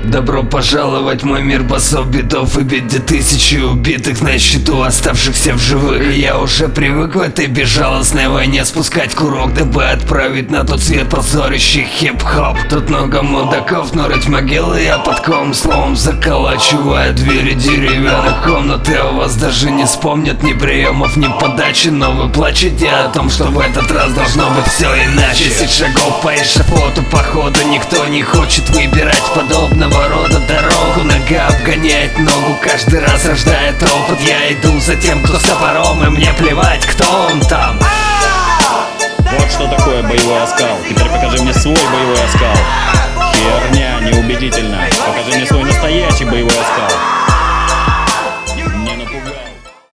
Добро пожаловать в мой мир басов, битов и бед, где тысячи убитых на счету, оставшихся в живых. И я уже привык в этой безжалостной войне спускать курок, дабы отправить на тот свет позорящий хип-хоп. Тут много мудаков, но рыть могилы я подком, словом заколачивая двери деревянных комнат. И о вас даже не вспомнят ни приемов, ни подачи, но вы плачете о том, что в этот раз должно быть все иначе. 10 шагов по эшафоту, походу никто не хочет выбирать подобного рода дорогу. Нога обгоняет ногу, каждый раз рождает опыт. Я иду за тем, кто с топором, и мне плевать, кто он там. Вот что такое боевой оскал. Теперь покажи мне свой боевой оскал. Херня, неубедительно. Покажи мне свой настоящий боевой оскал.